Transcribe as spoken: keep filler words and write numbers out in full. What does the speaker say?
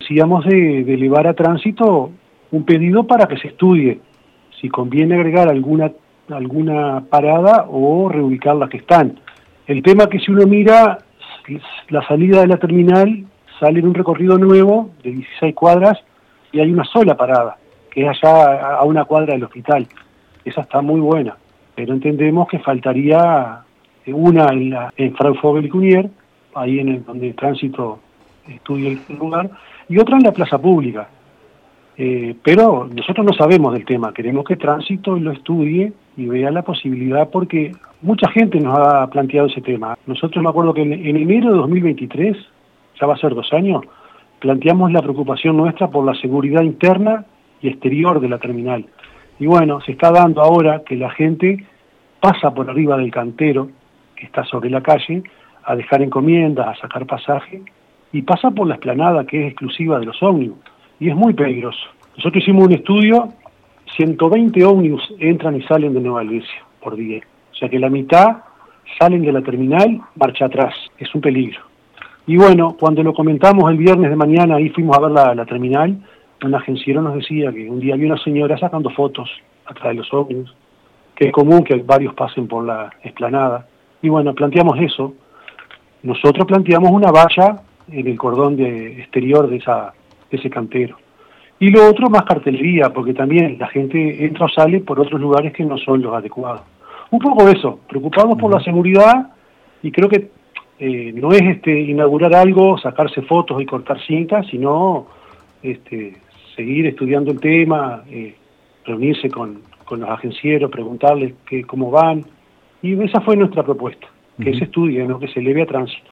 decíamos de, de elevar a tránsito un pedido para que se estudie si conviene agregar alguna, alguna parada o reubicar las que están. El tema que si uno mira, la salida de la terminal sale en un recorrido nuevo de dieciséis cuadras y hay una sola parada, que es allá a una cuadra del hospital. Esa está muy buena, pero entendemos que faltaría una en, la, en Fraunfort Vicunier, ahí en el, donde el tránsito estudia el lugar, y otra en la plaza pública. Eh, pero nosotros no sabemos del tema, queremos que tránsito lo estudie y vea la posibilidad, porque mucha gente nos ha planteado ese tema. Nosotros me acuerdo que en, en enero de dos mil veintitrés, ya va a ser dos años, planteamos la preocupación nuestra por la seguridad interna y exterior de la terminal. Y bueno, se está dando ahora que la gente pasa por arriba del cantero, que está sobre la calle, a dejar encomiendas, a sacar pasaje, y pasa por la explanada que es exclusiva de los ómnibus, y es muy peligroso. Nosotros hicimos un estudio, ciento veinte ómnibus entran y salen de Nueva Helvecia por día, o sea que la mitad salen de la terminal, marcha atrás, es un peligro. Y bueno, cuando lo comentamos el viernes de mañana, ahí fuimos a ver la, la terminal, un agenciero nos decía que un día había una señora sacando fotos atrás de los ómnibus, que es común que varios pasen por la explanada. Y bueno, planteamos eso. Nosotros planteamos una valla en el cordón de exterior de, esa, de ese cantero. Y lo otro, más cartelería, porque también la gente entra o sale por otros lugares que no son los adecuados. Un poco eso, preocupados por la seguridad, y creo que eh, no es este inaugurar algo, sacarse fotos y cortar cintas, sino este, seguir estudiando el tema, eh, reunirse con, con los agencieros, preguntarles que, cómo van, y esa fue nuestra propuesta, que uh-huh. se estudie, ¿no? Que se eleve a tránsito.